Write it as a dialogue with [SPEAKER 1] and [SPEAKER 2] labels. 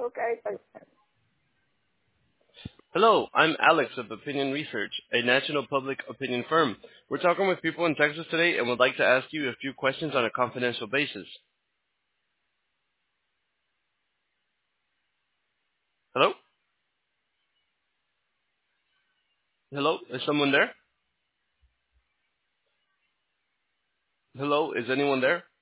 [SPEAKER 1] Hello, I'm Alex of Opinion Research, a national public opinion firm. We're talking with people in Texas today and would like to ask you a few questions on a confidential basis. Hello? Hello? Is someone there? Hello? Is anyone there?